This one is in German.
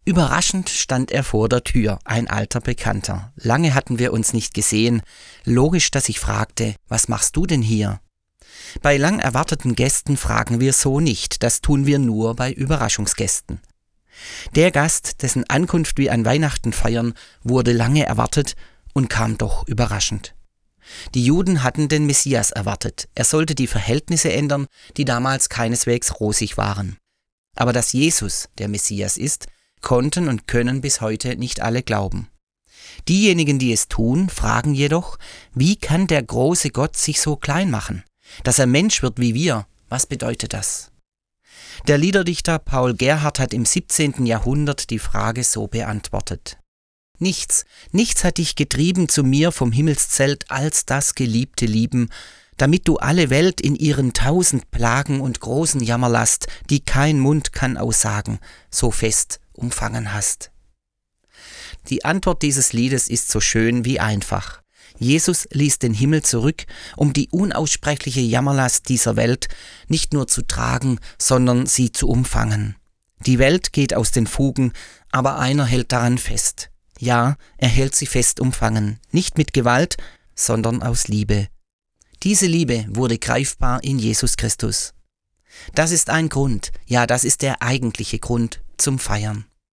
Überraschend stand er vor der Tür, ein alter Bekannter. Lange hatten wir uns nicht gesehen. Logisch, dass ich fragte, was machst du denn hier? Bei lang erwarteten Gästen fragen wir so nicht, das tun wir nur bei Überraschungsgästen. Der Gast, dessen Ankunft wir an Weihnachten feiern, wurde lange erwartet und kam doch überraschend. Die Juden hatten den Messias erwartet. Er sollte die Verhältnisse ändern, die damals keineswegs rosig waren. Aber dass Jesus der Messias ist, konnten und können bis heute nicht alle glauben. Diejenigen, die es tun, fragen jedoch, wie kann der große Gott sich so klein machen? Dass er Mensch wird wie wir, was bedeutet das? Der Liederdichter Paul Gerhardt hat im 17. Jahrhundert die Frage so beantwortet. Nichts hat dich getrieben zu mir vom Himmelszelt als das geliebte Lieben, damit du alle Welt in ihren 1000 Plagen und großen Jammerlast, die kein Mund kann aussagen, so fest umfangen hast. Die Antwort dieses Liedes ist so schön wie einfach. Jesus ließ den Himmel zurück, um die unaussprechliche Jammerlast dieser Welt nicht nur zu tragen, sondern sie zu umfangen. Die Welt geht aus den Fugen, aber einer hält daran fest. Ja, er hält sie fest umfangen, nicht mit Gewalt, sondern aus Liebe. Diese Liebe wurde greifbar in Jesus Christus. Das ist ein Grund, ja, das ist der eigentliche Grund zum Feiern.